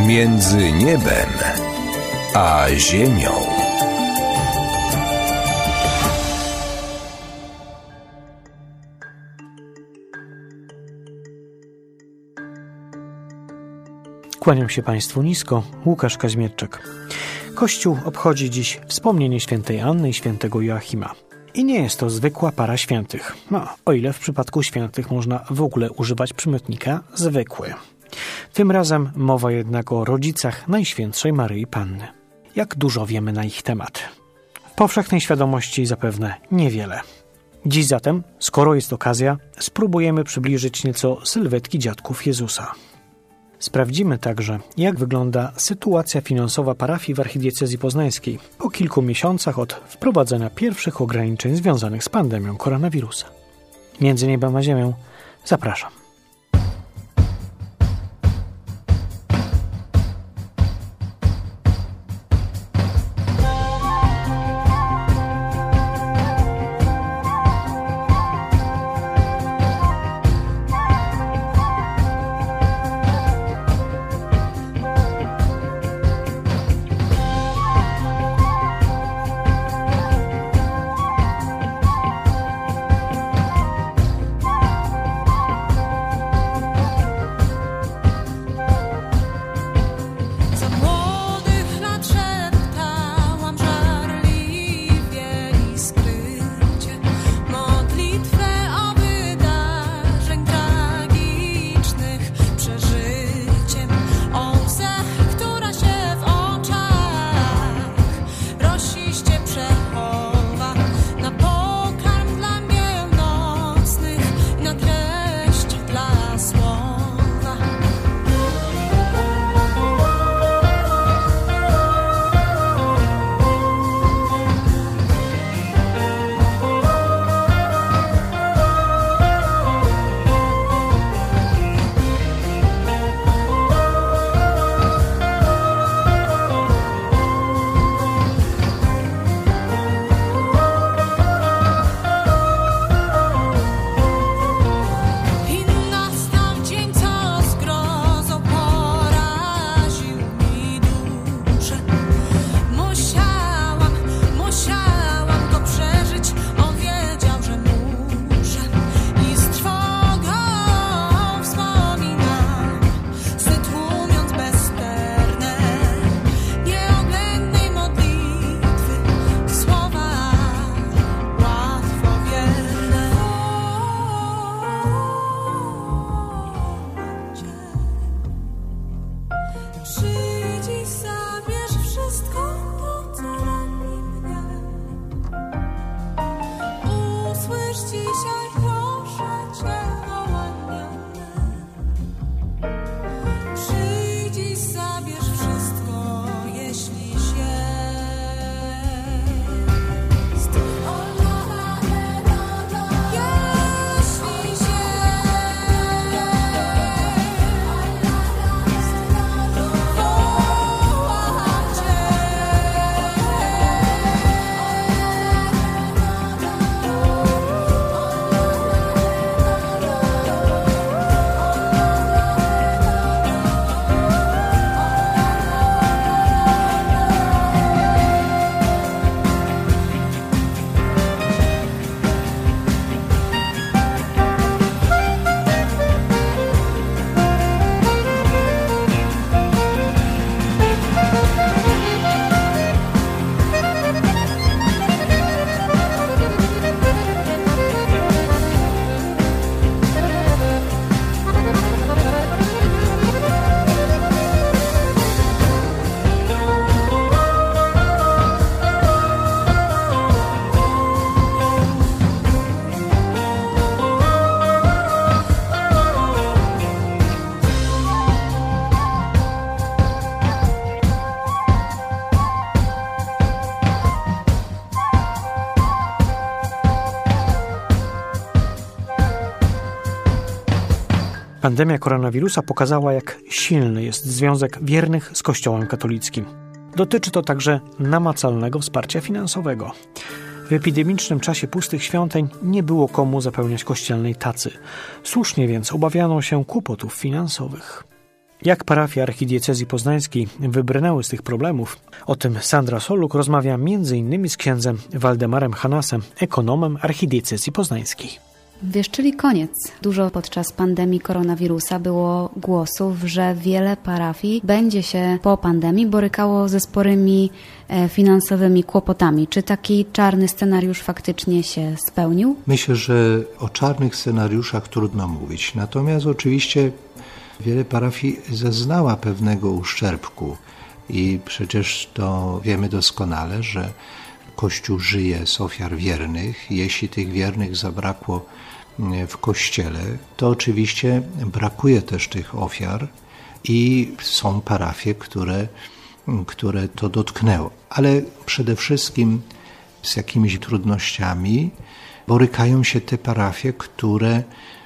Między niebem a ziemią. Kłaniam się Państwu nisko, Łukasz Kaźmierczak. Kościół obchodzi dziś wspomnienie świętej Anny i świętego Joachima. I nie jest to zwykła para świętych, o ile w przypadku świętych można w ogóle używać przymiotnika zwykły. Tym razem mowa jednak o rodzicach Najświętszej Maryi Panny. Jak dużo wiemy na ich temat? W powszechnej świadomości zapewne niewiele. Dziś zatem, skoro jest okazja, spróbujemy przybliżyć nieco sylwetki dziadków Jezusa. Sprawdzimy także, jak wygląda sytuacja finansowa parafii w archidiecezji poznańskiej po kilku miesiącach od wprowadzenia pierwszych ograniczeń związanych z pandemią koronawirusa. Między niebem a ziemią zapraszam. Pandemia koronawirusa pokazała, jak silny jest związek wiernych z Kościołem katolickim. Dotyczy to także namacalnego wsparcia finansowego. W epidemicznym czasie pustych świąteń nie było komu zapełniać kościelnej tacy. Słusznie więc obawiano się kłopotów finansowych. Jak parafie archidiecezji poznańskiej wybrnęły z tych problemów? O tym Sandra Soluk rozmawia m.in. z księdzem Waldemarem Hanasem, ekonomem archidiecezji poznańskiej. Wiesz, czyli koniec. Dużo podczas pandemii koronawirusa było głosów, że wiele parafii będzie się po pandemii borykało ze sporymi finansowymi kłopotami. Czy taki czarny scenariusz faktycznie się spełnił? Myślę, że o czarnych scenariuszach trudno mówić. Natomiast oczywiście wiele parafii zeznała pewnego uszczerbku i przecież to wiemy doskonale, że Kościół żyje z ofiar wiernych. Jeśli tych wiernych zabrakło w Kościele, to oczywiście brakuje też tych ofiar i są parafie, które to dotknęło. Ale przede wszystkim z jakimiś trudnościami borykają się te parafie, które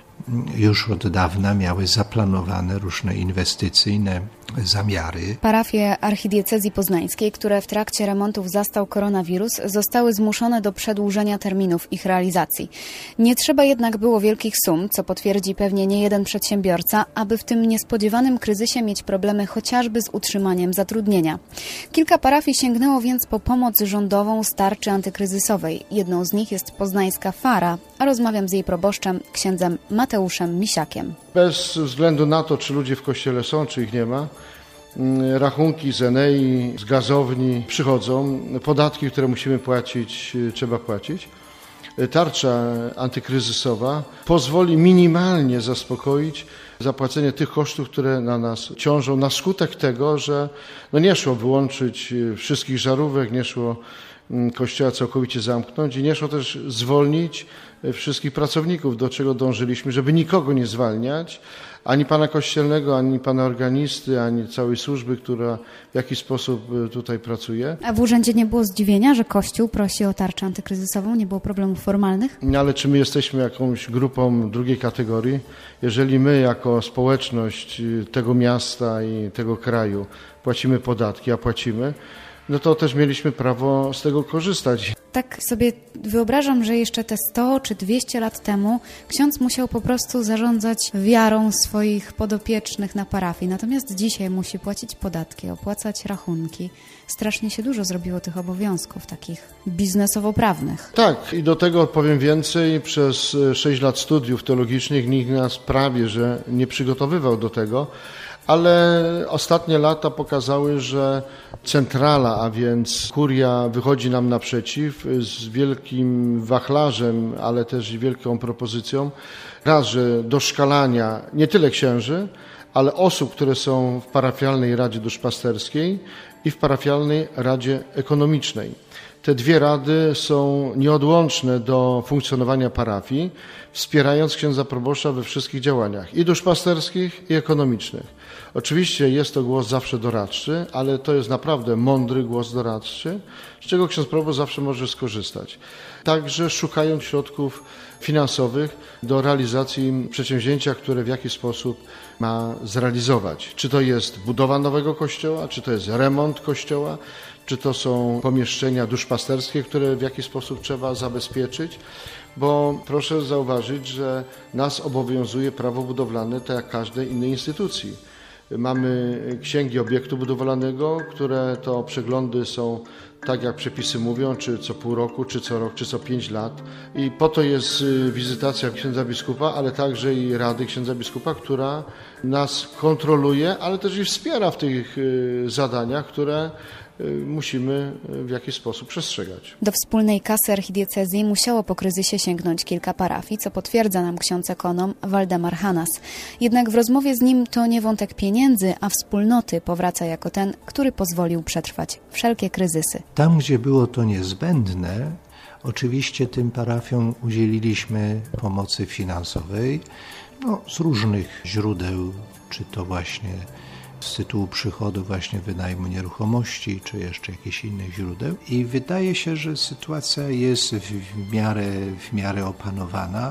już od dawna miały zaplanowane różne inwestycyjne zamiary. Parafie archidiecezji poznańskiej, które w trakcie remontów zastał koronawirus, zostały zmuszone do przedłużenia terminów ich realizacji. Nie trzeba jednak było wielkich sum, co potwierdzi pewnie niejeden przedsiębiorca, aby w tym niespodziewanym kryzysie mieć problemy chociażby z utrzymaniem zatrudnienia. Kilka parafii sięgnęło więc po pomoc rządową z tarczy antykryzysowej. Jedną z nich jest poznańska Fara, a rozmawiam z jej proboszczem, księdzem Mateuszem Misiakiem. Bez względu na to, czy ludzie w kościele są, czy ich nie ma, rachunki z Enei, z gazowni przychodzą, podatki, które musimy płacić, trzeba płacić. Tarcza antykryzysowa pozwoli minimalnie zaspokoić zapłacenie tych kosztów, które na nas ciążą, na skutek tego, że nie szło wyłączyć wszystkich żarówek, nie szło kościoła całkowicie zamknąć i nie szło też zwolnić wszystkich pracowników, do czego dążyliśmy, żeby nikogo nie zwalniać, ani pana kościelnego, ani pana organisty, ani całej służby, która w jakiś sposób tutaj pracuje. A w urzędzie nie było zdziwienia, że Kościół prosi o tarczę antykryzysową? Nie było problemów formalnych? Ale czy my jesteśmy jakąś grupą drugiej kategorii? Jeżeli my jako społeczność tego miasta i tego kraju płacimy podatki, a płacimy, no to też mieliśmy prawo z tego korzystać. Tak sobie wyobrażam, że jeszcze te 100 czy 200 lat temu ksiądz musiał po prostu zarządzać wiarą swoich podopiecznych na parafii. Natomiast dzisiaj musi płacić podatki, opłacać rachunki. Strasznie się dużo zrobiło tych obowiązków takich biznesowo-prawnych. Tak, i do tego powiem więcej. Przez 6 lat studiów teologicznych nikt nas prawie że nie przygotowywał do tego. Ale ostatnie lata pokazały, że centrala, a więc kuria wychodzi nam naprzeciw z wielkim wachlarzem, ale też wielką propozycją. Raz, że doszkalania nie tyle księży, ale osób, które są w parafialnej Radzie Duszpasterskiej i w parafialnej Radzie Ekonomicznej. Te dwie rady są nieodłączne do funkcjonowania parafii, wspierając księdza proboszcza we wszystkich działaniach, i duszpasterskich, i ekonomicznych. Oczywiście jest to głos zawsze doradczy, ale to jest naprawdę mądry głos doradczy, z czego ksiądz proboszcz zawsze może skorzystać. Także szukając środków finansowych do realizacji przedsięwzięcia, które w jakiś sposób ma zrealizować. Czy to jest budowa nowego kościoła, czy to jest remont kościoła, czy to są pomieszczenia duszpasterskie, które w jakiś sposób trzeba zabezpieczyć, bo proszę zauważyć, że nas obowiązuje prawo budowlane tak jak każdej innej instytucji. Mamy księgi obiektu budowlanego, które to przeglądy są tak jak przepisy mówią, czy co pół roku, czy co rok, czy co 5 lat. I po to jest wizytacja księdza biskupa, ale także i Rady księdza biskupa, która nas kontroluje, ale też i wspiera w tych zadaniach, które musimy w jakiś sposób przestrzegać. Do wspólnej kasy archidiecezji musiało po kryzysie sięgnąć kilka parafii, co potwierdza nam ksiądz ekonom Waldemar Hanas. Jednak w rozmowie z nim to nie wątek pieniędzy, a wspólnoty powraca jako ten, który pozwolił przetrwać wszelkie kryzysy. Tam, gdzie było to niezbędne, oczywiście tym parafiom udzieliliśmy pomocy finansowej, z różnych źródeł, czy to właśnie z tytułu przychodu właśnie wynajmu nieruchomości, czy jeszcze jakichś innych źródeł. I wydaje się, że sytuacja jest w miarę opanowana.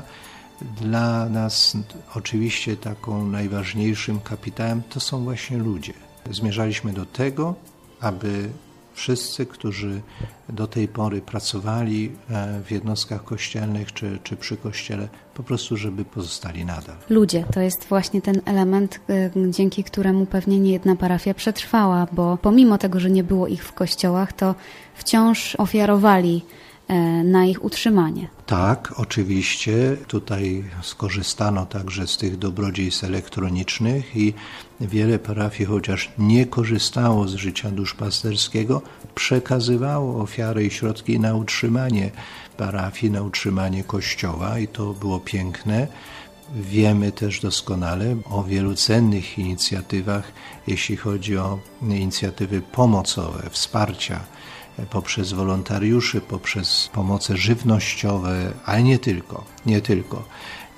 Dla nas oczywiście taką najważniejszym kapitałem to są właśnie ludzie. Zmierzaliśmy do tego, aby Wszyscy, którzy do tej pory pracowali w jednostkach kościelnych czy przy kościele, po prostu, żeby pozostali nadal. Ludzie, to jest właśnie ten element, dzięki któremu pewnie niejedna parafia przetrwała, bo pomimo tego, że nie było ich w kościołach, to wciąż ofiarowali na ich utrzymanie. Tak, oczywiście. Tutaj skorzystano także z tych dobrodziejstw elektronicznych i wiele parafii, chociaż nie korzystało z życia duszpasterskiego, przekazywało ofiary i środki na utrzymanie parafii, na utrzymanie kościoła i to było piękne. Wiemy też doskonale o wielu cennych inicjatywach, jeśli chodzi o inicjatywy pomocowe, wsparcia poprzez wolontariuszy, poprzez pomoce żywnościowe, ale nie tylko.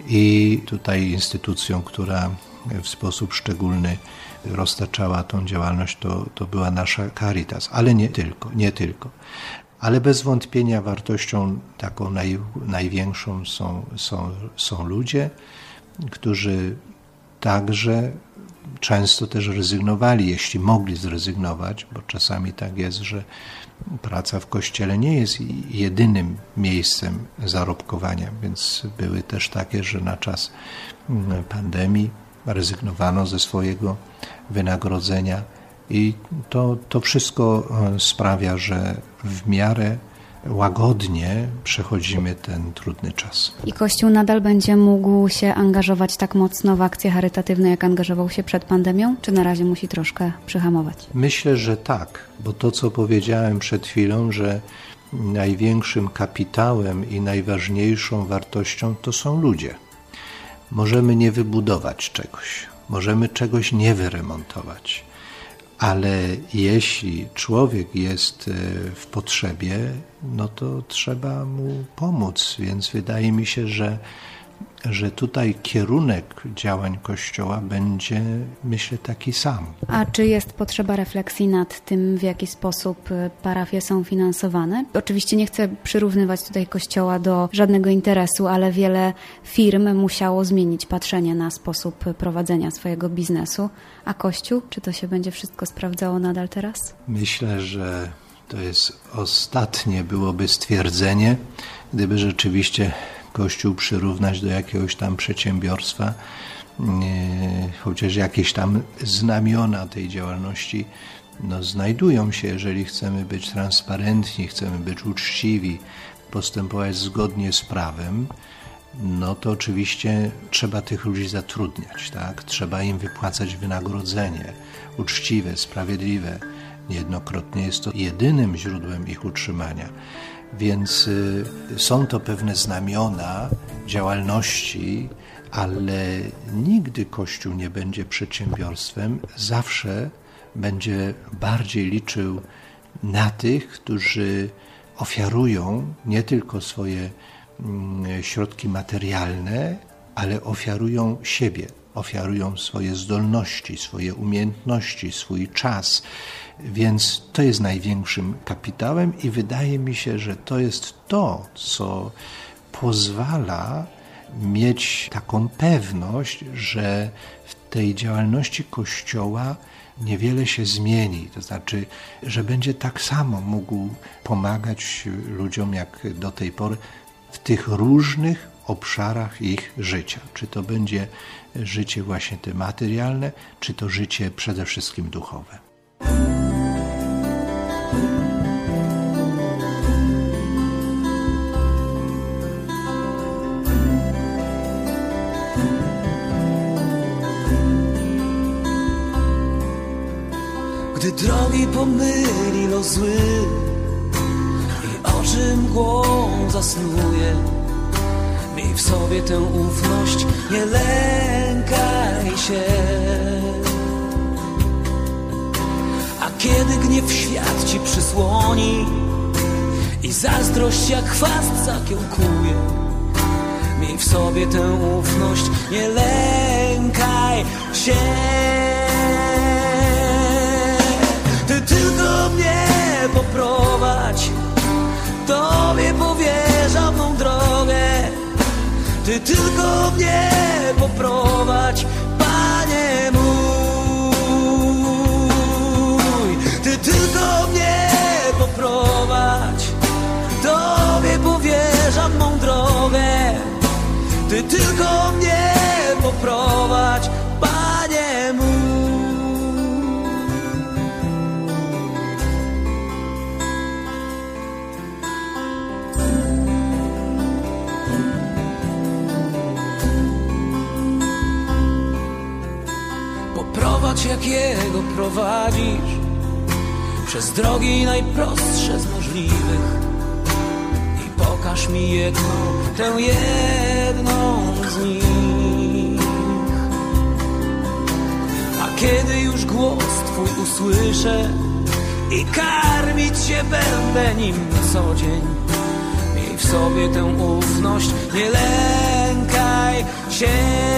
I tutaj instytucją, która w sposób szczególny roztaczała tą działalność, to była nasza Caritas, ale nie tylko. Ale bez wątpienia wartością taką największą są ludzie, którzy także często też rezygnowali, jeśli mogli zrezygnować, bo czasami tak jest, że praca w kościele nie jest jedynym miejscem zarobkowania, więc były też takie, że na czas pandemii rezygnowano ze swojego wynagrodzenia i to wszystko sprawia, że w miarę łagodnie przechodzimy ten trudny czas. I Kościół nadal będzie mógł się angażować tak mocno w akcje charytatywne, jak angażował się przed pandemią? Czy na razie musi troszkę przyhamować? Myślę, że tak, bo to, co powiedziałem przed chwilą, że największym kapitałem i najważniejszą wartością to są ludzie. Możemy nie wybudować czegoś, możemy czegoś nie wyremontować, ale jeśli człowiek jest w potrzebie, no to trzeba mu pomóc, więc wydaje mi się, że tutaj kierunek działań Kościoła będzie, myślę, taki sam. A czy jest potrzeba refleksji nad tym, w jaki sposób parafie są finansowane? Oczywiście nie chcę przyrównywać tutaj Kościoła do żadnego interesu, ale wiele firm musiało zmienić patrzenie na sposób prowadzenia swojego biznesu. A Kościół? Czy to się będzie wszystko sprawdzało nadal teraz? Myślę, że to jest ostatnie byłoby stwierdzenie, gdyby rzeczywiście Kościół przyrównać do jakiegoś tam przedsiębiorstwa, chociaż jakieś tam znamiona tej działalności znajdują się, jeżeli chcemy być transparentni, chcemy być uczciwi, postępować zgodnie z prawem, no to oczywiście trzeba tych ludzi zatrudniać, tak? Trzeba im wypłacać wynagrodzenie uczciwe, sprawiedliwe. Niejednokrotnie jest to jedynym źródłem ich utrzymania. Więc są to pewne znamiona działalności, ale nigdy Kościół nie będzie przedsiębiorstwem. Zawsze będzie bardziej liczył na tych, którzy ofiarują nie tylko swoje środki materialne, ale ofiarują siebie, ofiarują swoje zdolności, swoje umiejętności, swój czas. Więc to jest największym kapitałem i wydaje mi się, że to jest to, co pozwala mieć taką pewność, że w tej działalności Kościoła niewiele się zmieni. To znaczy, że będzie tak samo mógł pomagać ludziom jak do tej pory w tych różnych obszarach ich życia. Czy to będzie życie właśnie te materialne, czy to życie przede wszystkim duchowe. Gdy drogi pomyli los zły i oczy mgłą zasnuje, miej w sobie tę ufność, nie lękaj się. A kiedy gniew świat ci przysłoni i zazdrość jak chwast zakiełkuje, miej w sobie tę ufność, nie lękaj się. Ty tylko mnie poprowadź, Tobie powierzam mą drogę. Ty tylko mnie poprowadź, Panie mój. Ty tylko mnie Ty tylko mnie poprowadź, Panie mój. Poprowadź jak Jego prowadzisz, przez drogi najprostsze z możliwych i pokaż mi tę jedną z nich. A kiedy już głos Twój usłyszę i karmić się będę nim co dzień, miej w sobie tę ufność, nie lękaj się.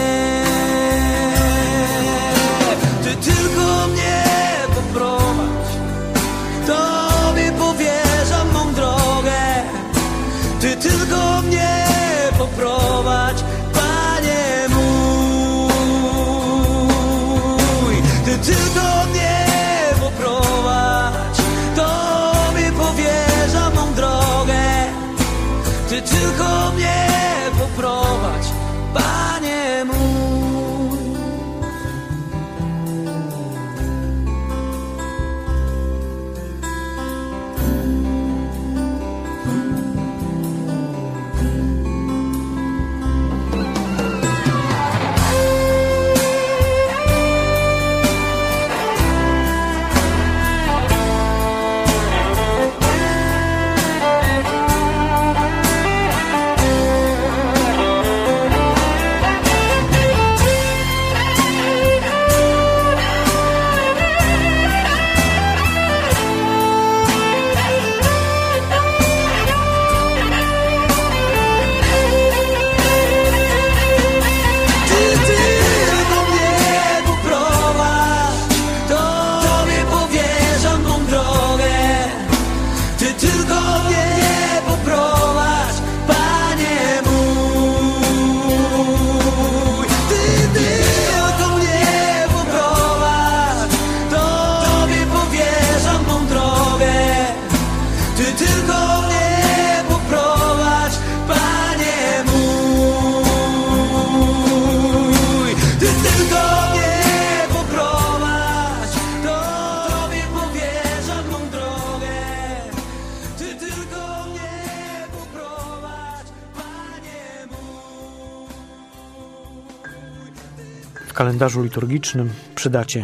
Ty tylko mnie poprowadź, Tobie powierzam mą drogę. Ty tylko mnie poprowadź, Panie mój. Ty tylko mnie poprowadź, Tobie powierzam mą drogę. Ty tylko mnie poprowadź, Panie mój. W kalendarzu liturgicznym przy dacie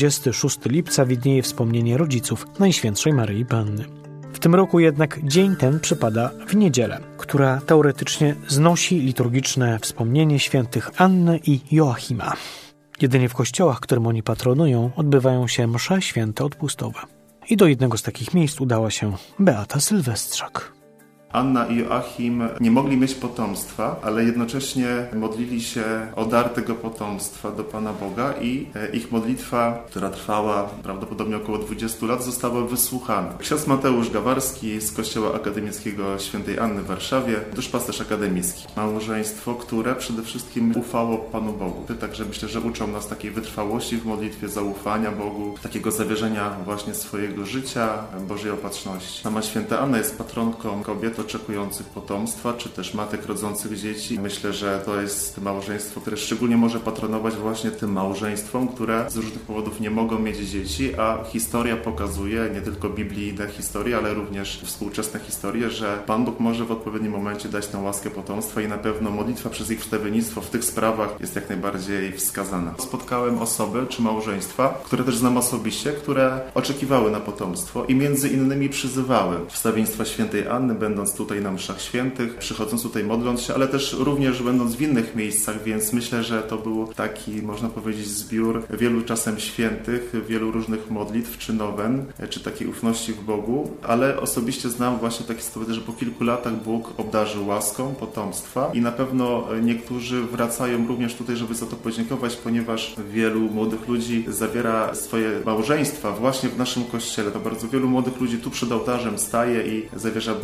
26 lipca widnieje wspomnienie rodziców Najświętszej Maryi Panny. W tym roku jednak dzień ten przypada w niedzielę, która teoretycznie znosi liturgiczne wspomnienie świętych Anny i Joachima. Jedynie w kościołach, którym oni patronują, odbywają się msze święte odpustowe. I do jednego z takich miejsc udała się Beata Sylwestrzak. Anna i Joachim nie mogli mieć potomstwa, ale jednocześnie modlili się o dar tego potomstwa do Pana Boga i ich modlitwa, która trwała prawdopodobnie około 20 lat, została wysłuchana. Ksiądz Mateusz Gawarski z Kościoła Akademickiego Świętej Anny w Warszawie, duszpasterz akademicki. Małżeństwo, które przede wszystkim ufało Panu Bogu. Także myślę, że uczą nas takiej wytrwałości w modlitwie, zaufania Bogu, takiego zawierzenia właśnie swojego życia, Bożej opatrzności. Sama Święta Anna jest patronką kobiet oczekujących potomstwa, czy też matek rodzących dzieci. Myślę, że to jest małżeństwo, które szczególnie może patronować właśnie tym małżeństwom, które z różnych powodów nie mogą mieć dzieci, a historia pokazuje, nie tylko biblijne historie, ale również współczesne historie, że Pan Bóg może w odpowiednim momencie dać tę łaskę potomstwa i na pewno modlitwa przez ich wstawiennictwo w tych sprawach jest jak najbardziej wskazana. Spotkałem osoby czy małżeństwa, które też znam osobiście, które oczekiwały na potomstwo i między innymi przyzywały wstawiennictwa Świętej Anny, będąc tutaj na mszach świętych, przychodząc tutaj, modląc się, ale też również będąc w innych miejscach, więc myślę, że to był taki, można powiedzieć, zbiór wielu czasem świętych, wielu różnych modlitw, czy nowen, czy takiej ufności w Bogu, ale osobiście znam właśnie takie sytuacje, że po kilku latach Bóg obdarzył łaską potomstwa i na pewno niektórzy wracają również tutaj, żeby za to podziękować, ponieważ wielu młodych ludzi zawiera swoje małżeństwa właśnie w naszym kościele. To bardzo wielu młodych ludzi tu przed ołtarzem staje i zawierza Bogu, ale też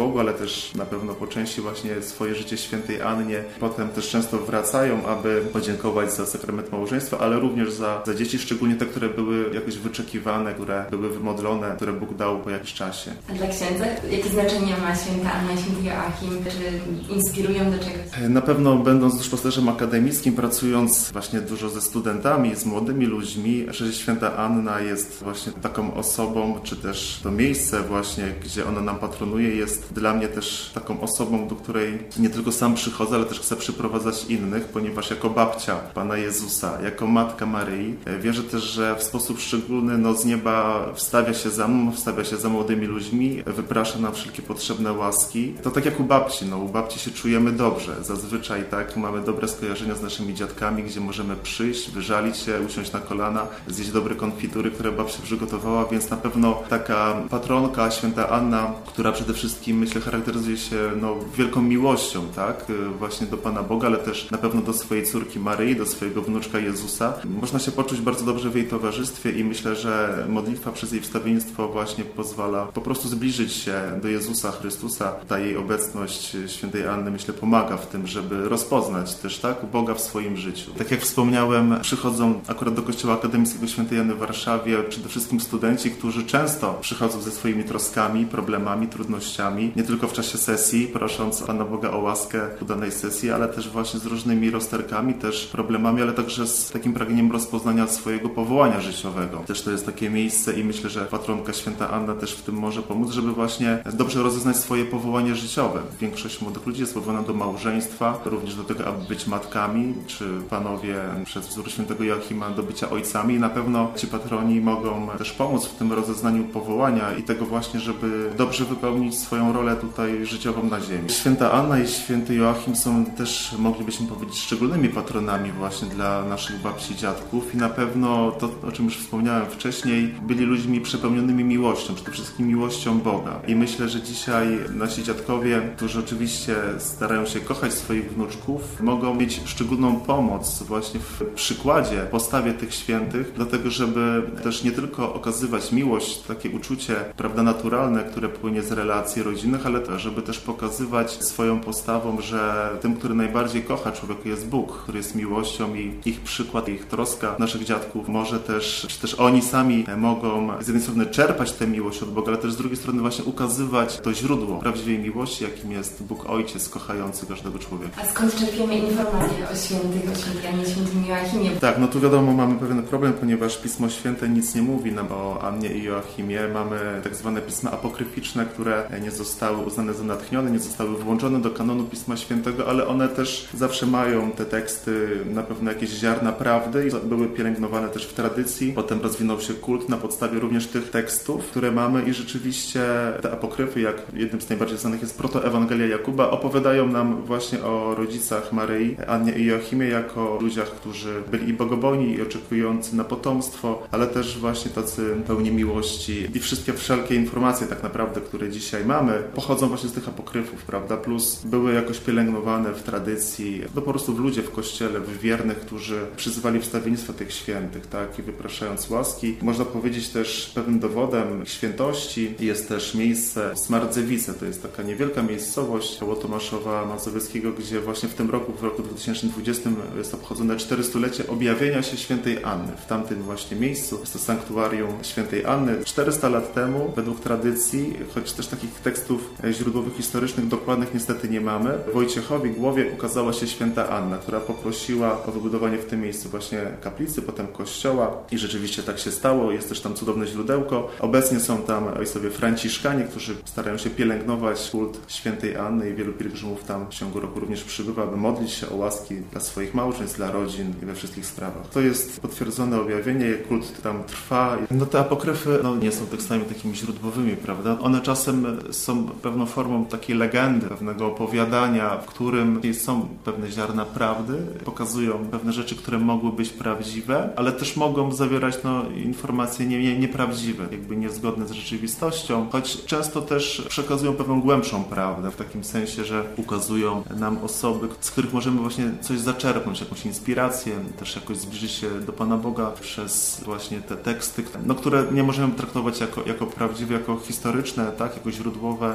też na pewno po części właśnie swoje życie świętej Annie. Potem też często wracają, aby podziękować za sakrament małżeństwa, ale również za dzieci, szczególnie te, które były jakoś wyczekiwane, które były wymodlone, które Bóg dał po jakimś czasie. A dla księdza jakie znaczenie ma święta Anna i święty Joachim? Czy inspirują do czegoś? Na pewno będąc duszpasterzem akademickim, pracując właśnie dużo ze studentami, z młodymi ludźmi, że święta Anna jest właśnie taką osobą, czy też to miejsce właśnie, gdzie ona nam patronuje, jest dla mnie też taką osobą, do której nie tylko sam przychodzę, ale też chcę przyprowadzać innych, ponieważ jako babcia Pana Jezusa, jako matka Maryi, wierzę też, że w sposób szczególny z nieba wstawia się za mną, wstawia się za młodymi ludźmi, wyprasza nam wszelkie potrzebne łaski. To tak jak u babci, u babci się czujemy dobrze. Zazwyczaj tak mamy dobre skojarzenia z naszymi dziadkami, gdzie możemy przyjść, wyżalić się, usiąść na kolana, zjeść dobre konfitury, które babcia przygotowała, więc na pewno taka patronka, święta Anna, która przede wszystkim, myślę, charakteryzuje się wielką miłością, tak? Właśnie do Pana Boga, ale też na pewno do swojej córki Maryi, do swojego wnuczka Jezusa. Można się poczuć bardzo dobrze w jej towarzystwie i myślę, że modlitwa przez jej wstawiennictwo właśnie pozwala po prostu zbliżyć się do Jezusa Chrystusa. Ta jej obecność świętej Anny, myślę, pomaga w tym, żeby rozpoznać też tak Boga w swoim życiu. Tak jak wspomniałem, przychodzą akurat do Kościoła Akademickiego Świętej Anny w Warszawie przede wszystkim studenci, którzy często przychodzą ze swoimi troskami, problemami, trudnościami, nie tylko w czasie sesji, prosząc Pana Boga o łaskę u danej sesji, ale też właśnie z różnymi rozterkami, też problemami, ale także z takim pragnieniem rozpoznania swojego powołania życiowego. Też to jest takie miejsce i myślę, że patronka święta Anna też w tym może pomóc, żeby właśnie dobrze rozeznać swoje powołanie życiowe. Większość młodych ludzi jest powołana do małżeństwa, również do tego, aby być matkami, czy panowie przez wzór świętego Joachima do bycia ojcami i na pewno ci patroni mogą też pomóc w tym rozeznaniu powołania i tego właśnie, żeby dobrze wypełnić swoją rolę tutaj życiową na ziemi. Święta Anna i święty Joachim są też, moglibyśmy powiedzieć, szczególnymi patronami właśnie dla naszych babci i dziadków i na pewno to, o czym już wspomniałem wcześniej, byli ludźmi przepełnionymi miłością, przede wszystkim miłością Boga. I myślę, że dzisiaj nasi dziadkowie, którzy oczywiście starają się kochać swoich wnuczków, mogą mieć szczególną pomoc właśnie w przykładzie, postawie tych świętych, dlatego żeby też nie tylko okazywać miłość, takie uczucie, prawda, naturalne, które płynie z relacji rodzinnych, ale też, żeby też pokazywać swoją postawą, że tym, który najbardziej kocha człowieka, jest Bóg, który jest miłością i ich przykład, ich troska naszych dziadków może też, czy też oni sami mogą z jednej strony czerpać tę miłość od Boga, ale też z drugiej strony właśnie ukazywać to źródło prawdziwej miłości, jakim jest Bóg Ojciec kochający każdego człowieka. A skąd czerpiemy informacje o świętych, o świętej Annie, świętym Joachimie? Tak, tu wiadomo, mamy pewien problem, ponieważ Pismo Święte nic nie mówi nam o Annie i Joachimie. Mamy tak zwane pisma apokryficzne, które nie zostały uznane za natchnione, nie zostały włączone do kanonu Pisma Świętego, ale one też zawsze mają te teksty, na pewno jakieś ziarna prawdy i były pielęgnowane też w tradycji. Potem rozwinął się kult na podstawie również tych tekstów, które mamy i rzeczywiście te apokryfy, jak jednym z najbardziej znanych jest Protoewangelia Jakuba, opowiadają nam właśnie o rodzicach Maryi, Annie i Joachimie jako ludziach, którzy byli i bogobojni, i oczekujący na potomstwo, ale też właśnie tacy pełni miłości i wszelkie informacje tak naprawdę, które dzisiaj mamy, pochodzą właśnie z tych apokryfów, prawda? Plus były jakoś pielęgnowane w tradycji, po prostu w ludzie w Kościele, w wiernych, którzy przyzywali wstawiennictwo tych świętych, tak? I wypraszając łaski. Można powiedzieć też pewnym dowodem świętości jest też miejsce Smardzewice. To jest taka niewielka miejscowość koło Tomaszowa Mazowieckiego, gdzie właśnie w tym roku, w roku 2020 jest obchodzone 400-lecie objawienia się świętej Anny. W tamtym właśnie miejscu jest to sanktuarium świętej Anny. 400 lat temu, według tradycji, choć też takich tekstów źródłowych, historycznych, dokładnych niestety nie mamy, Wojciechowi Głowie ukazała się święta Anna, która poprosiła o wybudowanie w tym miejscu właśnie kaplicy, potem kościoła i rzeczywiście tak się stało. Jest też tam cudowne źródełko. Obecnie są tam ojcowie franciszkanie, którzy starają się pielęgnować kult świętej Anny i wielu pielgrzymów tam w ciągu roku również przybywa, aby modlić się o łaski dla swoich małżeństw, dla rodzin i we wszystkich sprawach. To jest potwierdzone objawienie, kult tam trwa. Te apokryfy nie są tekstami takimi źródłowymi, prawda? One czasem są pewną formą takiej legendy, pewnego opowiadania, w którym są pewne ziarna prawdy, pokazują pewne rzeczy, które mogły być prawdziwe, ale też mogą zawierać informacje nieprawdziwe, jakby niezgodne z rzeczywistością, choć często też przekazują pewną głębszą prawdę, w takim sensie, że ukazują nam osoby, z których możemy właśnie coś zaczerpnąć, jakąś inspirację, też jakoś zbliżyć się do Pana Boga przez właśnie te teksty, które nie możemy traktować jako prawdziwe, jako historyczne, tak, jako źródłowe, czy też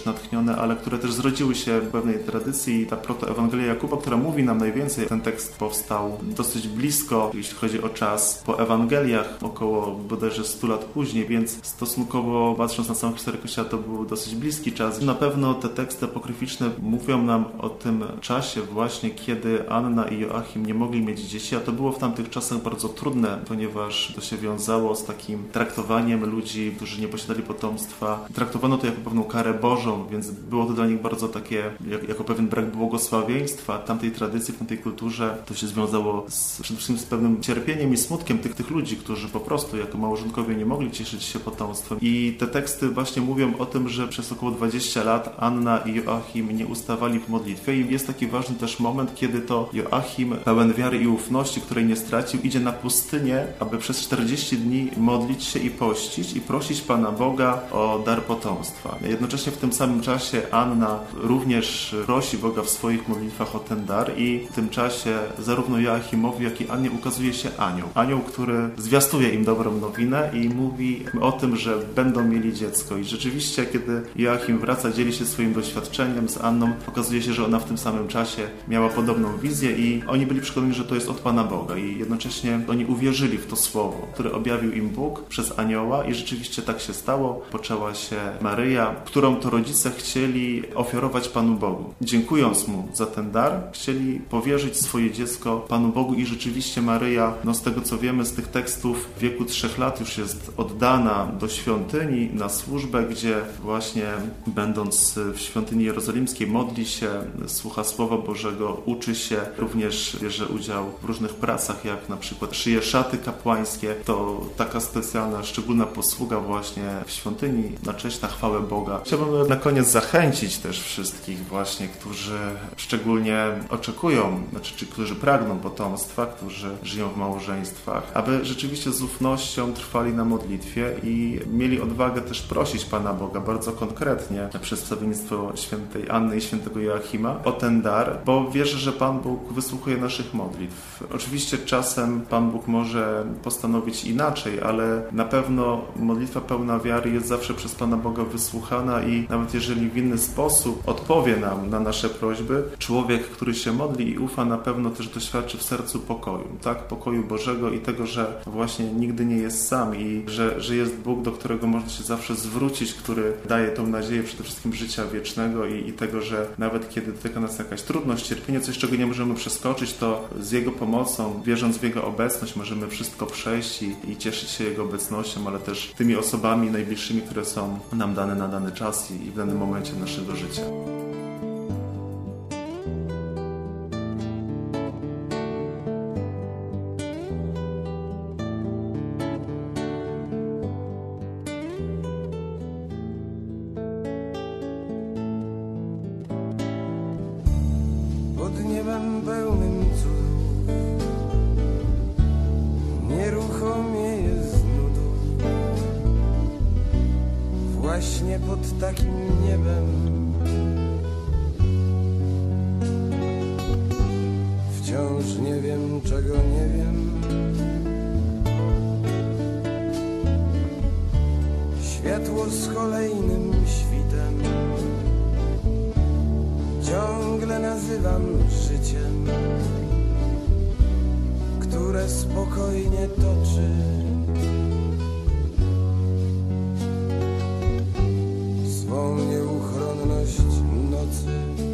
natchnione, ale które też zrodziły się w pewnej tradycji. Ta protoewangelia Jakuba, która mówi nam najwięcej, ten tekst powstał dosyć blisko, jeśli chodzi o czas, po Ewangeliach, około bodajże 100 lat później, więc stosunkowo, patrząc na samą historię Kościoła, to był dosyć bliski czas. Na pewno te teksty apokryficzne mówią nam o tym czasie właśnie, kiedy Anna i Joachim nie mogli mieć dzieci, a to było w tamtych czasach bardzo trudne, ponieważ to się wiązało z takim traktowaniem ludzi, którzy nie posiadali potomstwa. Traktowano to jako pewną karę Bożą, więc było to dla nich bardzo takie, jako pewien brak błogosławieństwa. W tamtej tradycji, w tamtej kulturze to się związało przede wszystkim z pewnym cierpieniem i smutkiem tych ludzi, którzy po prostu jako małżonkowie nie mogli cieszyć się potomstwem. I te teksty właśnie mówią o tym, że przez około 20 lat Anna i Joachim nie ustawali w modlitwie i jest taki ważny też moment, kiedy to Joachim, pełen wiary i ufności, której nie stracił, idzie na pustynię, aby przez 40 dni modlić się i pościć i prosić Pana Boga o dar potomstwa. Jednocześnie w tym samym czasie Anna również prosi Boga w swoich modlitwach o ten dar i w tym czasie zarówno Joachimowi, jak i Annie ukazuje się anioł. Anioł, który zwiastuje im dobrą nowinę i mówi o tym, że będą mieli dziecko. I rzeczywiście, kiedy Joachim wraca, dzieli się swoim doświadczeniem z Anną, okazuje się, że ona w tym samym czasie miała podobną wizję i oni byli przekonani, że to jest od Pana Boga. I jednocześnie oni uwierzyli w to słowo, które objawił im Bóg przez anioła i rzeczywiście tak się stało. Poczęła się Maryja, którą to rodzice chcieli ofiarować Panu Bogu. Dziękując Mu za ten dar, chcieli powierzyć swoje dziecko Panu Bogu i rzeczywiście Maryja, z tego co wiemy z tych tekstów, w wieku 3 lat już jest oddana do świątyni na służbę, gdzie właśnie będąc w świątyni jerozolimskiej modli się, słucha Słowa Bożego, uczy się, również bierze udział w różnych pracach, jak na przykład szyje szaty kapłańskie. To taka specjalna, szczególna posługa właśnie w świątyni na cześć, na chwałę Boga. Chciałbym na koniec zachęcić też wszystkich właśnie, którzy szczególnie oczekują, czy którzy pragną potomstwa, którzy żyją w małżeństwach, aby rzeczywiście z ufnością trwali na modlitwie i mieli odwagę też prosić Pana Boga bardzo konkretnie przez wstawiennictwo świętej Anny i świętego Joachima o ten dar, bo wierzę, że Pan Bóg wysłuchuje naszych modlitw. Oczywiście czasem Pan Bóg może postanowić inaczej, ale na pewno modlitwa pełna wiary jest zawsze przez Pana Boga wysłuchana i nawet jeżeli w inny sposób odpowie nam na nasze prośby, człowiek, który się modli i ufa, na pewno też doświadczy w sercu pokoju, tak? Pokoju Bożego i tego, że właśnie nigdy nie jest sam i że jest Bóg, do którego można się zawsze zwrócić, który daje tą nadzieję przede wszystkim życia wiecznego i tego, że nawet kiedy dotyka nas jakaś trudność, cierpienie, coś, czego nie możemy przeskoczyć, to z Jego pomocą, wierząc w Jego obecność, możemy wszystko przejść i cieszyć się Jego obecnością, ale też tymi osobami najbliższymi, które są nam dane na dany czas i w danym momencie naszego życia. Pod niebem pełnym cudów nieruchomieje z nudów. Właśnie pod takim niebem wciąż nie wiem, czego nie wiem. Światło z kolejnym świtem ciągle nazywam życiem, które spokojnie toczy. Swą nieuchronność nocy.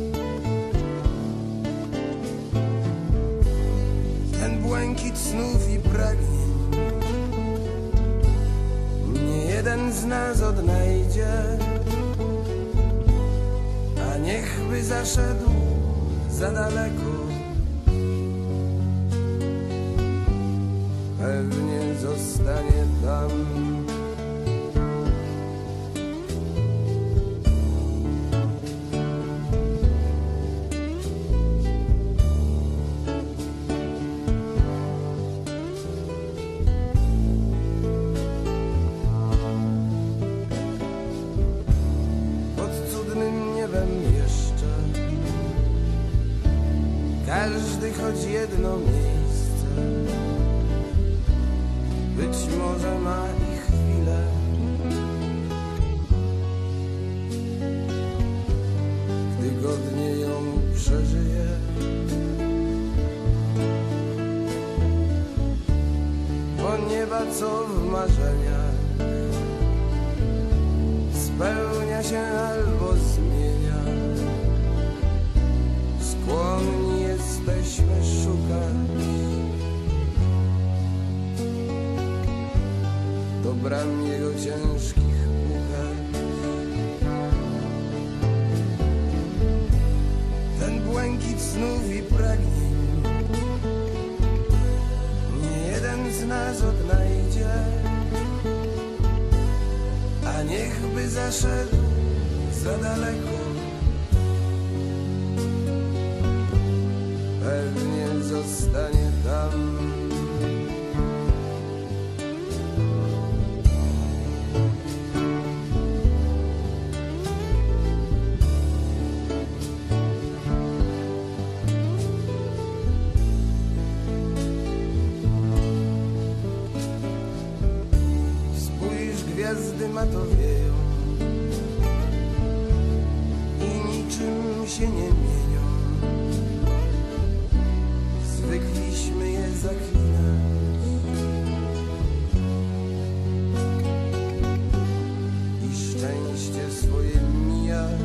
Ten błękit snów i pragnień nie jeden z nas odnajdzie. A niechby zaszedł za daleko, pewnie zostanie tam. Każdy choć jedno miejsce, być może ma i chwilę, nieba, co w marzeniach spełnia się albo zmienia. Skłonni jesteśmy szukać do bram Jego ciężkich pukać. Ten błękit snów i pragnień nie jeden z nas odnajdzie, a niechby zaszedł za daleko, pewnie zostanie tam. Gwiazdy matowieją i niczym się nie mienią. Zwykliśmy je zaklinać i szczęście swoje mijać,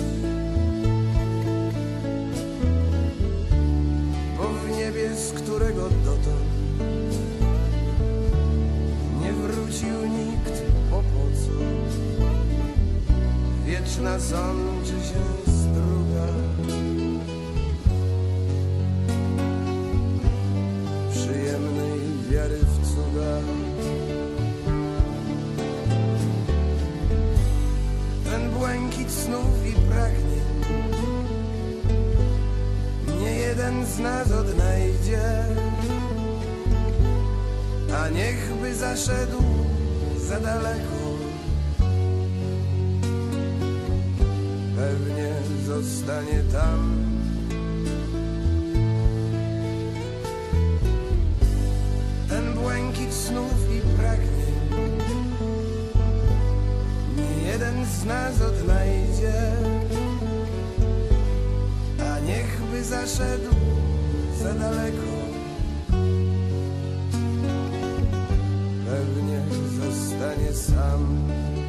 bo w niebie, z którego dotąd nie wrócił nikt, wieczna sączy się struga. Przyjemnej wiary w cuda. Ten błękit snów i pragnień nie jeden z nas odnajdzie, a niechby zaszedł za daleko, pewnie zostanie tam. Ten błękit snów i pragnień nie jeden z nas odnajdzie, a niechby zaszedł za daleko, pewnie zostanie sam.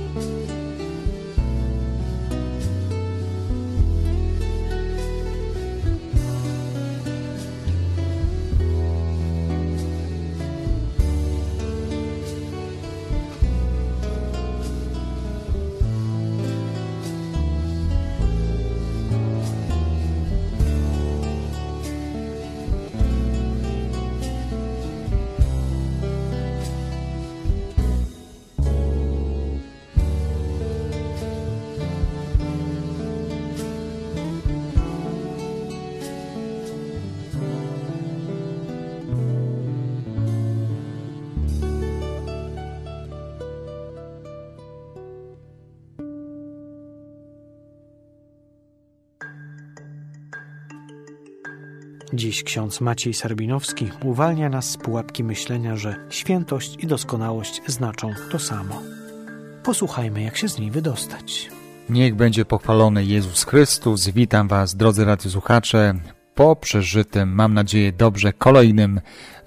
Dziś ksiądz Maciej Serbinowski uwalnia nas z pułapki myślenia, że świętość i doskonałość znaczą to samo. Posłuchajmy, jak się z niej wydostać. Niech będzie pochwalony Jezus Chrystus. Witam Was, drodzy radiosłuchacze, po przeżytym, mam nadzieję, dobrze kolejnym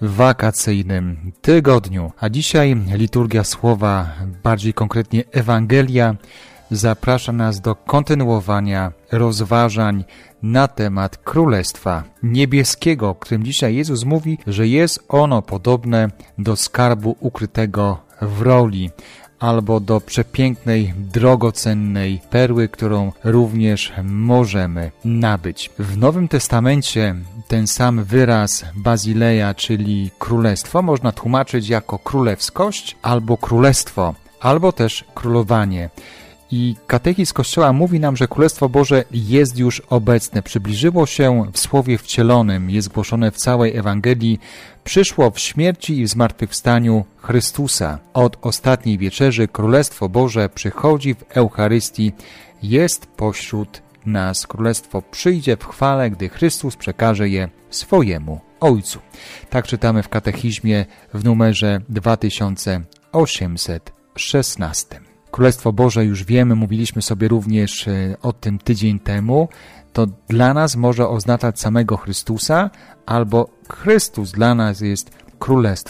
wakacyjnym tygodniu. A dzisiaj liturgia słowa, bardziej konkretnie Ewangelia, zaprasza nas do kontynuowania rozważań na temat Królestwa Niebieskiego, o którym dzisiaj Jezus mówi, że jest ono podobne do skarbu ukrytego w roli, albo do przepięknej, drogocennej perły, którą również możemy nabyć. W Nowym Testamencie ten sam wyraz Bazileia, czyli królestwo, można tłumaczyć jako królewskość, albo królestwo, albo też królowanie. I katechizm Kościoła mówi nam, że Królestwo Boże jest już obecne, przybliżyło się w Słowie wcielonym, jest głoszone w całej Ewangelii, przyszło w śmierci i w zmartwychwstaniu Chrystusa. Od ostatniej wieczerzy Królestwo Boże przychodzi w Eucharystii, jest pośród nas. Królestwo przyjdzie w chwale, gdy Chrystus przekaże je swojemu Ojcu. Tak czytamy w katechizmie w numerze 2816. Królestwo Boże, już wiemy, mówiliśmy sobie również o tym tydzień temu, to dla nas może oznaczać samego Chrystusa, albo Chrystus dla nas jest Królestwem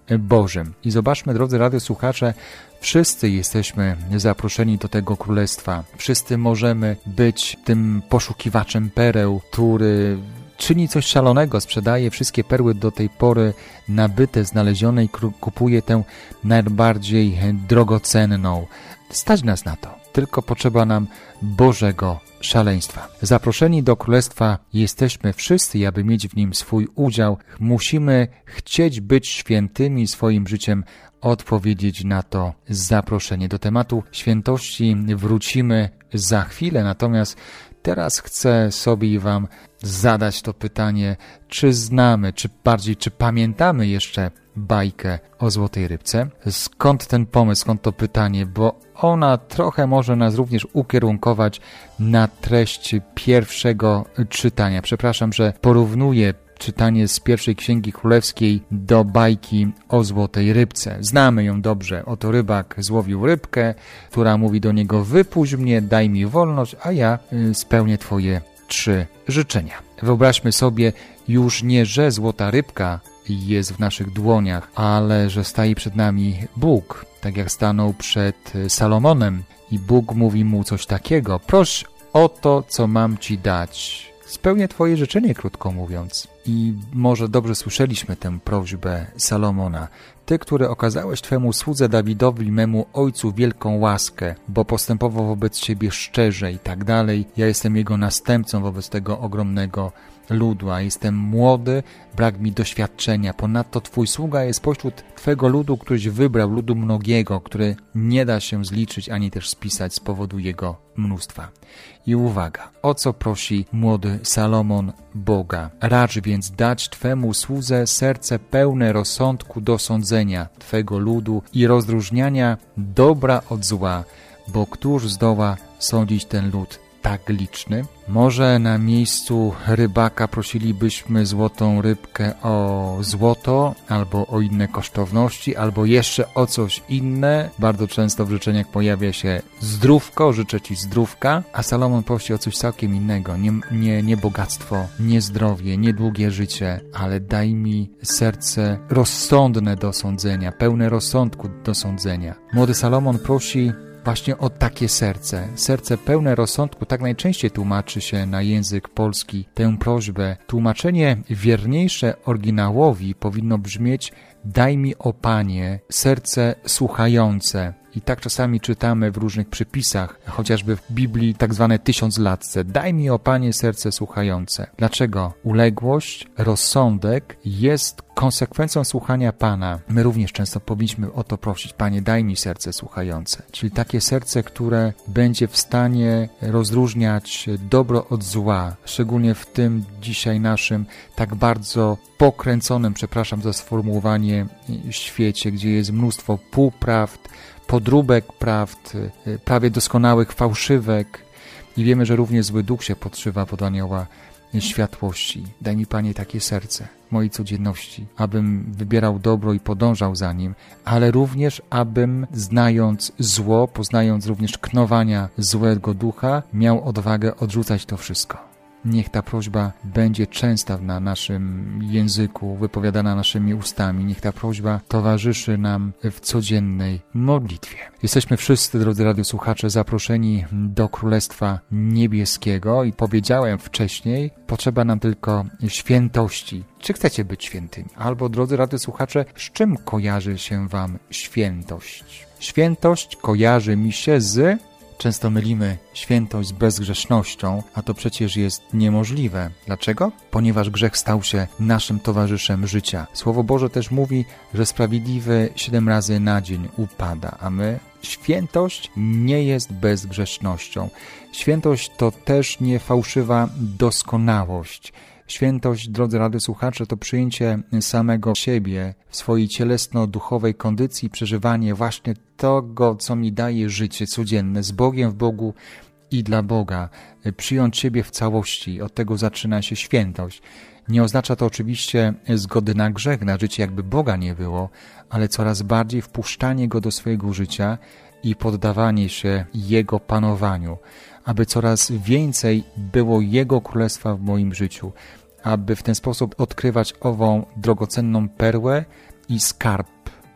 Bożym. I zobaczmy, drodzy radiosłuchacze, wszyscy jesteśmy zaproszeni do tego królestwa. Wszyscy możemy być tym poszukiwaczem pereł, który czyni coś szalonego, sprzedaje wszystkie perły do tej pory nabyte, znalezione i kupuje tę najbardziej drogocenną. Stać nas na to, tylko potrzeba nam Bożego szaleństwa. Zaproszeni do Królestwa jesteśmy wszyscy i aby mieć w nim swój udział, musimy chcieć być świętymi swoim życiem, odpowiedzieć na to zaproszenie. Do tematu świętości wrócimy za chwilę, natomiast teraz chcę sobie i Wam zadać to pytanie, czy znamy, czy pamiętamy jeszcze bajkę o Złotej Rybce? Skąd ten pomysł, skąd to pytanie? Bo ona trochę może nas również ukierunkować na treść pierwszego czytania. Przepraszam, że porównuję czytanie z pierwszej Księgi Królewskiej do bajki o Złotej Rybce. Znamy ją dobrze. Oto rybak złowił rybkę, która mówi do niego: wypuść mnie, daj mi wolność, a ja spełnię Twoje 3 życzenia. Wyobraźmy sobie już nie, że złota rybka jest w naszych dłoniach, ale że staje przed nami Bóg, tak jak stanął przed Salomonem i Bóg mówi mu coś takiego: proś o to, co mam Ci dać. Spełnię Twoje życzenie, krótko mówiąc. I może dobrze słyszeliśmy tę prośbę Salomona. Ty, który okazałeś Twemu słudze Dawidowi, memu ojcu, wielką łaskę, bo postępował wobec Ciebie szczerze i tak dalej. Ja jestem jego następcą wobec tego ogromnego ludu, a jestem młody, brak mi doświadczenia. Ponadto Twój sługa jest pośród Twego ludu, któryś wybrał, ludu mnogiego, który nie da się zliczyć ani też spisać z powodu jego mnóstwa. I uwaga, o co prosi młody Salomon Boga? Racz więc dać Twemu słudze serce pełne rozsądku do sądzenia Twego ludu i rozróżniania dobra od zła, bo któż zdoła sądzić ten lud tak liczny? Może na miejscu rybaka prosilibyśmy złotą rybkę o złoto, albo o inne kosztowności, albo jeszcze o coś inne. Bardzo często w życzeniach pojawia się zdrówko, życzę Ci zdrówka, a Salomon prosi o coś całkiem innego. Nie bogactwo, nie zdrowie, nie długie życie, ale daj mi serce rozsądne do sądzenia, pełne rozsądku do sądzenia. Młody Salomon prosi właśnie o takie serce pełne rozsądku. Tak najczęściej tłumaczy się na język polski tę prośbę. Tłumaczenie wierniejsze oryginałowi powinno brzmieć: daj mi, o Panie, serce słuchające. I tak czasami czytamy w różnych przypisach, chociażby w Biblii tak zwane tysiąclatce. Daj mi, o Panie, serce słuchające. Dlaczego? Uległość, rozsądek jest konsekwencją słuchania Pana. My również często powinniśmy o to prosić: Panie, daj mi serce słuchające. Czyli takie serce, które będzie w stanie rozróżniać dobro od zła. Szczególnie w tym dzisiaj naszym tak bardzo pokręconym, przepraszam za sformułowanie, świecie, gdzie jest mnóstwo półprawd, podróbek prawd, prawie doskonałych fałszywek i wiemy, że również zły duch się podszywa pod anioła światłości. Daj mi, Panie, takie serce mojej codzienności, abym wybierał dobro i podążał za nim, ale również abym, znając zło, poznając również knowania złego ducha, miał odwagę odrzucać to wszystko. Niech ta prośba będzie częsta na naszym języku, wypowiadana naszymi ustami. Niech ta prośba towarzyszy nam w codziennej modlitwie. Jesteśmy wszyscy, drodzy radiosłuchacze, zaproszeni do Królestwa Niebieskiego i powiedziałem wcześniej, potrzeba nam tylko świętości. Czy chcecie być świętymi? Albo, drodzy radiosłuchacze, z czym kojarzy się Wam świętość? Świętość kojarzy mi się z... Często mylimy świętość z bezgrzesznością, a to przecież jest niemożliwe. Dlaczego? Ponieważ grzech stał się naszym towarzyszem życia. Słowo Boże też mówi, że sprawiedliwy 7 razy na dzień upada, a my... Świętość nie jest bezgrzesznością. Świętość to też nie fałszywa doskonałość. Świętość, drodzy radiosłuchacze, to przyjęcie samego siebie w swojej cielesno-duchowej kondycji, przeżywanie właśnie tego, co mi daje życie codzienne z Bogiem, w Bogu i dla Boga. Przyjąć siebie w całości, od tego zaczyna się świętość. Nie oznacza to oczywiście zgody na grzech, na życie jakby Boga nie było, ale coraz bardziej wpuszczanie Go do swojego życia i poddawanie się Jego panowaniu, aby coraz więcej było Jego Królestwa w moim życiu, aby w ten sposób odkrywać ową drogocenną perłę i skarb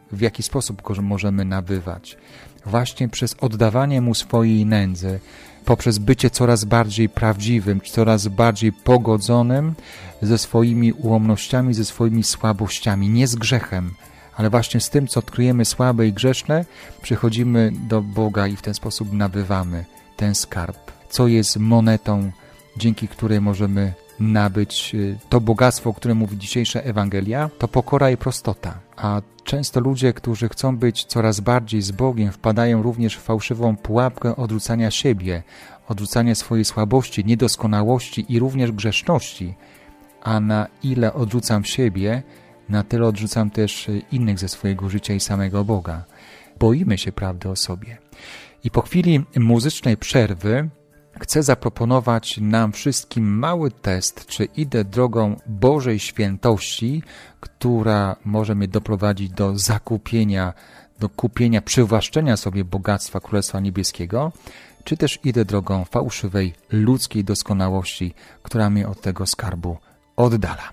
w jaki sposób go możemy nabywać? Właśnie przez oddawanie Mu swojej nędzy, poprzez bycie coraz bardziej prawdziwym, coraz bardziej pogodzonym ze swoimi ułomnościami, ze swoimi słabościami, nie z grzechem, ale właśnie z tym, co odkryjemy słabe i grzeszne, przychodzimy do Boga i w ten sposób nabywamy ten skarb, co jest monetą, dzięki której możemy nabyć to bogactwo, o którym mówi dzisiejsza Ewangelia, to pokora i prostota. A często ludzie, którzy chcą być coraz bardziej z Bogiem, wpadają również w fałszywą pułapkę odrzucania siebie, odrzucania swojej słabości, niedoskonałości i również grzeszności. A na ile odrzucam siebie, na tyle odrzucam też innych ze swojego życia i samego Boga. Boimy się prawdy o sobie. I po chwili muzycznej przerwy chcę zaproponować nam wszystkim mały test, czy idę drogą Bożej świętości, która może mnie doprowadzić do zakupienia, do kupienia, przywłaszczenia sobie bogactwa Królestwa Niebieskiego, czy też idę drogą fałszywej, ludzkiej doskonałości, która mnie od tego skarbu oddala.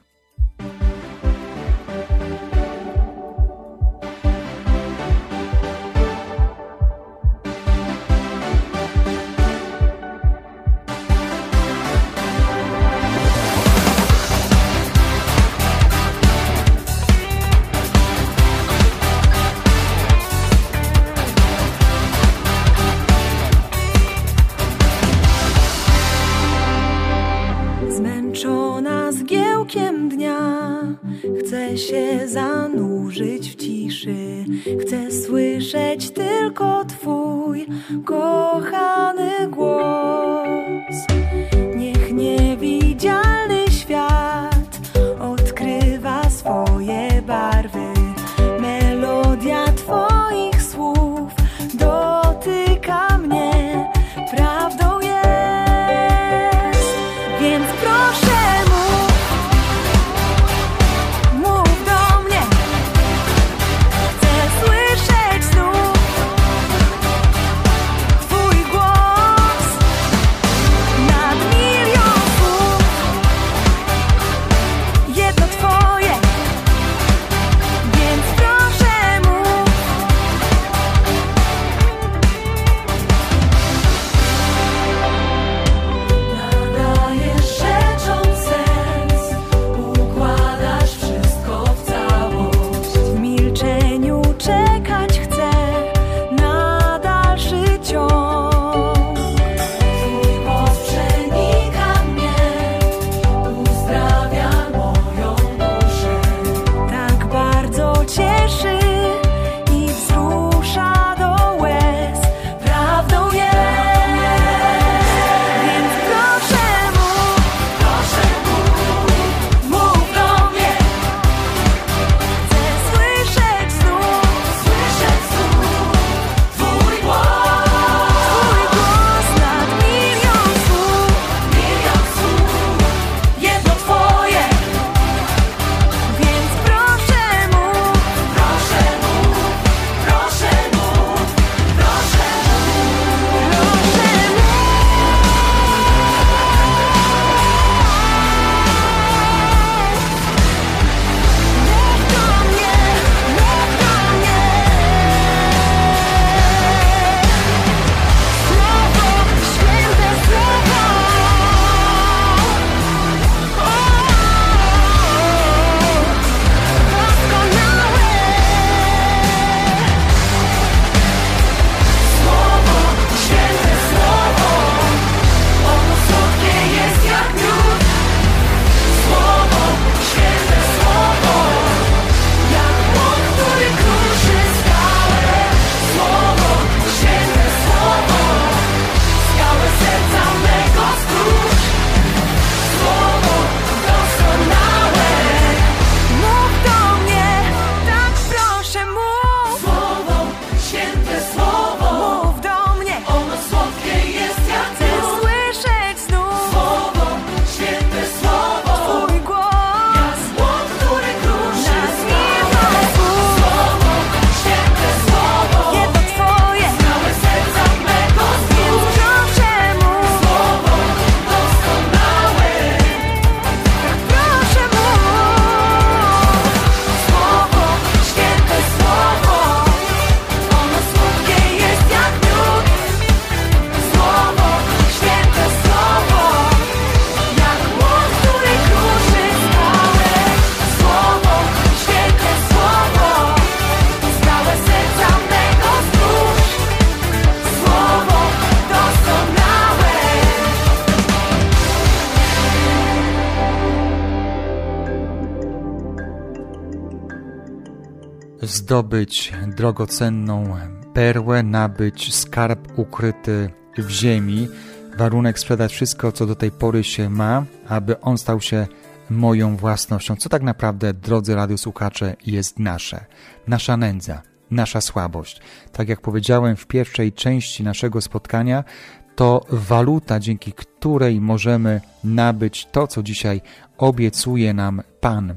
Chcę się zanurzyć w ciszy, chcę słyszeć tylko Twój kochany głos. Niech niewidzialny świat odkrywa swoje barwy. Melodia Twoich słów dotyka mnie, prawdą jest, więc proszę. zdobyć drogocenną perłę, nabyć skarb ukryty w ziemi. Warunek sprzedać wszystko, co do tej pory się ma, aby on stał się moją własnością. Co tak naprawdę, drodzy radiosłuchacze, jest nasze? Nasza nędza, nasza słabość. Tak jak powiedziałem w pierwszej części naszego spotkania, to waluta, dzięki której możemy nabyć to, co dzisiaj obiecuje nam Pan.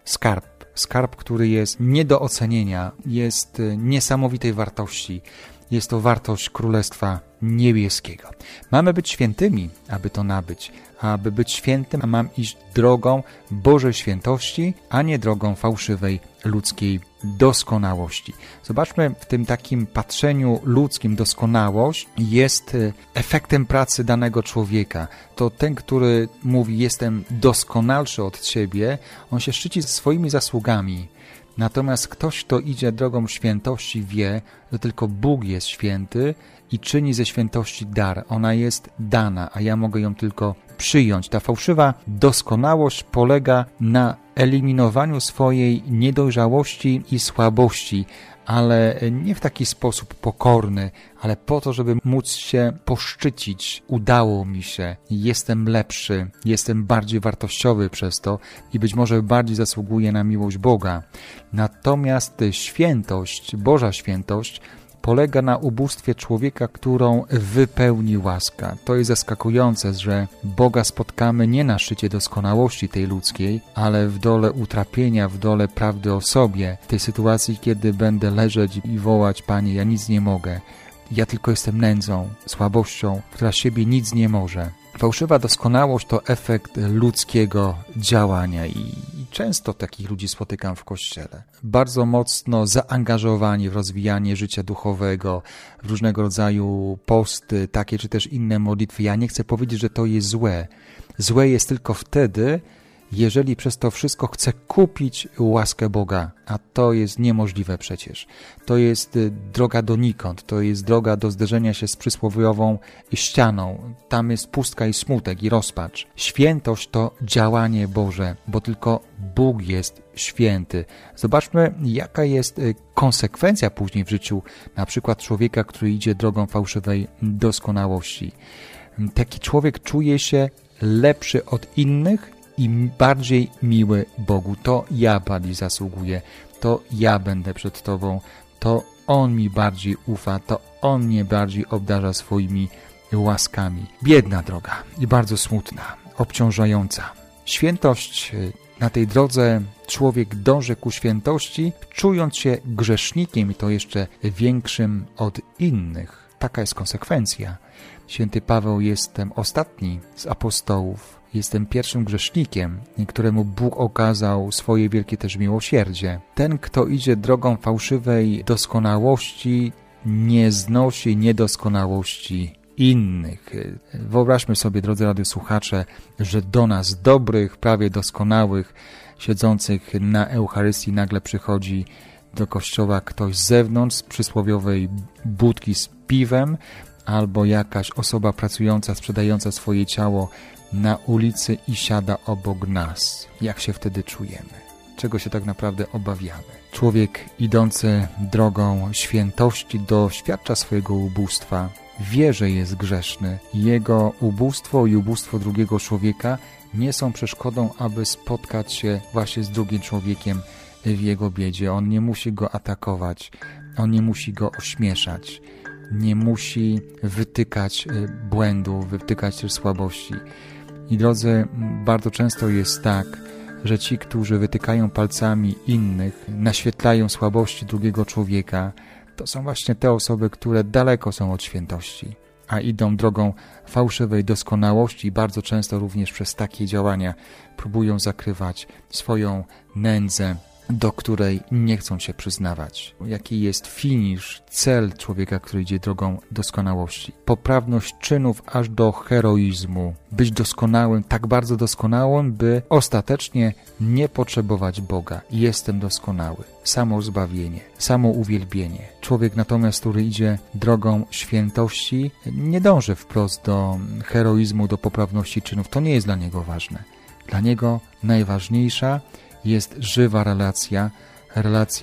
Skarb, który jest nie do ocenienia, jest niesamowitej wartości. Jest to wartość Królestwa Niebieskiego. Mamy być świętymi, aby to nabyć. Aby być świętym, mam iść drogą Bożej świętości, a nie drogą fałszywej ludzkiej doskonałości. Zobaczmy, w tym takim patrzeniu ludzkim doskonałość jest efektem pracy danego człowieka. To ten, który mówi, jestem doskonalszy od ciebie, on się szczyci swoimi zasługami. Natomiast ktoś, kto idzie drogą świętości, wie, że tylko Bóg jest święty i czyni ze świętości dar. Ona jest dana, a ja mogę ją tylko przyjąć. Ta fałszywa doskonałość polega na eliminowaniu swojej niedojrzałości i słabości, ale nie w taki sposób pokorny, ale po to, żeby móc się poszczycić. Udało mi się, jestem lepszy, jestem bardziej wartościowy przez to i być może bardziej zasługuję na miłość Boga. Natomiast świętość, Boża świętość, polega na ubóstwie człowieka, którą wypełni łaska. To jest zaskakujące, że Boga spotkamy nie na szczycie doskonałości tej ludzkiej, ale w dole utrapienia, w dole prawdy o sobie. W tej sytuacji, kiedy będę leżeć i wołać, Panie, ja nic nie mogę. Ja tylko jestem nędzą, słabością, która z siebie nic nie może. Fałszywa doskonałość to efekt ludzkiego działania i często takich ludzi spotykam w Kościele. Bardzo mocno zaangażowani w rozwijanie życia duchowego, w różnego rodzaju posty, takie czy też inne modlitwy. Ja nie chcę powiedzieć, że to jest złe. Złe jest tylko wtedy, jeżeli przez to wszystko chcę kupić łaskę Boga, a to jest niemożliwe przecież. To jest droga donikąd, to jest droga do zderzenia się z przysłowiową ścianą. Tam jest pustka i smutek i rozpacz. Świętość to działanie Boże, bo tylko Bóg jest święty. Zobaczmy, jaka jest konsekwencja później w życiu na przykład człowieka, który idzie drogą fałszywej doskonałości. Taki człowiek czuje się lepszy od innych i bardziej miły Bogu. To ja bardziej zasługuję, to ja będę przed Tobą, to On mi bardziej ufa, to On mnie bardziej obdarza swoimi łaskami. Biedna droga i bardzo smutna, obciążająca. Świętość, na tej drodze człowiek dąży ku świętości, czując się grzesznikiem i to jeszcze większym od innych. Taka jest konsekwencja. Święty Paweł, jestem ostatni z apostołów, jestem pierwszym grzesznikiem, któremu Bóg okazał swoje wielkie też miłosierdzie. Ten, kto idzie drogą fałszywej doskonałości, nie znosi niedoskonałości innych. Wyobraźmy sobie, drodzy radiosłuchacze, że do nas dobrych, prawie doskonałych, siedzących na Eucharystii nagle przychodzi do kościoła ktoś z zewnątrz, z przysłowiowej budki z piwem, albo jakaś osoba pracująca, sprzedająca swoje ciało na ulicy i siada obok nas. Jak się wtedy czujemy? Czego się tak naprawdę obawiamy? Człowiek idący drogą świętości doświadcza swojego ubóstwa, wie, że jest grzeszny. Jego ubóstwo i ubóstwo drugiego człowieka nie są przeszkodą, aby spotkać się właśnie z drugim człowiekiem w jego biedzie. On nie musi go atakować, on nie musi go ośmieszać, nie musi wytykać błędów, wytykać też słabości. I drodzy, bardzo często jest tak, że ci, którzy wytykają palcami innych, naświetlają słabości drugiego człowieka, to są właśnie te osoby, które daleko są od świętości, a idą drogą fałszywej doskonałości i bardzo często również przez takie działania próbują zakrywać swoją nędzę, do której nie chcą się przyznawać. Jaki jest finisz, cel człowieka, który idzie drogą doskonałości? Poprawność czynów aż do heroizmu. Być doskonałym, tak bardzo doskonałym, by ostatecznie nie potrzebować Boga. Jestem doskonały. Samo zbawienie, samo uwielbienie. Człowiek natomiast, który idzie drogą świętości, nie dąży wprost do heroizmu, do poprawności czynów. To nie jest dla niego ważne. Dla niego najważniejsza jest żywa relacja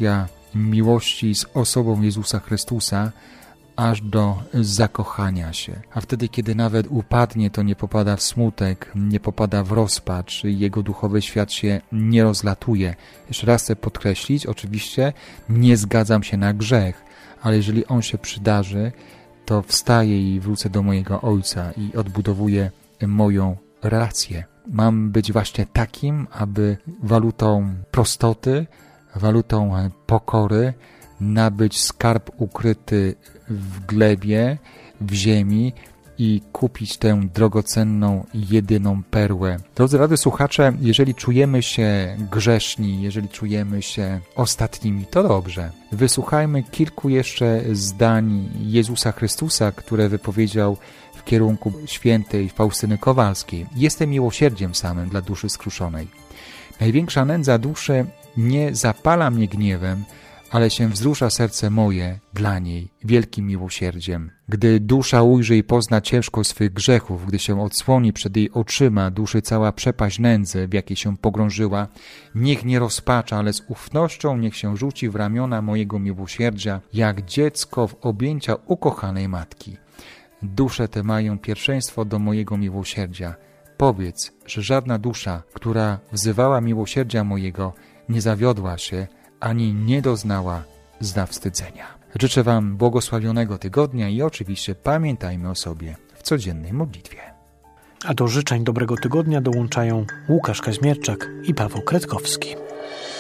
miłości z osobą Jezusa Chrystusa, aż do zakochania się. A wtedy, kiedy nawet upadnie, to nie popada w smutek, nie popada w rozpacz, jego duchowy świat się nie rozlatuje. Jeszcze raz chcę podkreślić, oczywiście nie zgadzam się na grzech, ale jeżeli on się przydarzy, to wstaję i wrócę do mojego Ojca i odbudowuję moją relację. Mam być właśnie takim, aby walutą prostoty, walutą pokory nabyć skarb ukryty w glebie, w ziemi i kupić tę drogocenną, jedyną perłę. Drodzy radiosłuchacze, jeżeli czujemy się grzeszni, jeżeli czujemy się ostatnimi, to dobrze. Wysłuchajmy kilku jeszcze zdań Jezusa Chrystusa, które wypowiedział w kierunku świętej Faustyny Kowalskiej. Jestem miłosierdziem samym dla duszy skruszonej. Największa nędza duszy nie zapala mnie gniewem, ale się wzrusza serce moje dla niej wielkim miłosierdziem. Gdy dusza ujrzy i pozna ciężkość swych grzechów, gdy się odsłoni przed jej oczyma duszy cała przepaść nędzy, w jakiej się pogrążyła, niech nie rozpacza, ale z ufnością niech się rzuci w ramiona mojego miłosierdzia, jak dziecko w objęcia ukochanej matki. Dusze te mają pierwszeństwo do mojego miłosierdzia. Powiedz, że żadna dusza, która wzywała miłosierdzia mojego, nie zawiodła się, ani nie doznała zawstydzenia. Życzę Wam błogosławionego tygodnia i oczywiście pamiętajmy o sobie w codziennej modlitwie. A do życzeń dobrego tygodnia dołączają Łukasz Kaźmierczak i Paweł Kretkowski.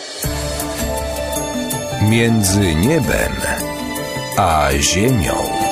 Między niebem a ziemią.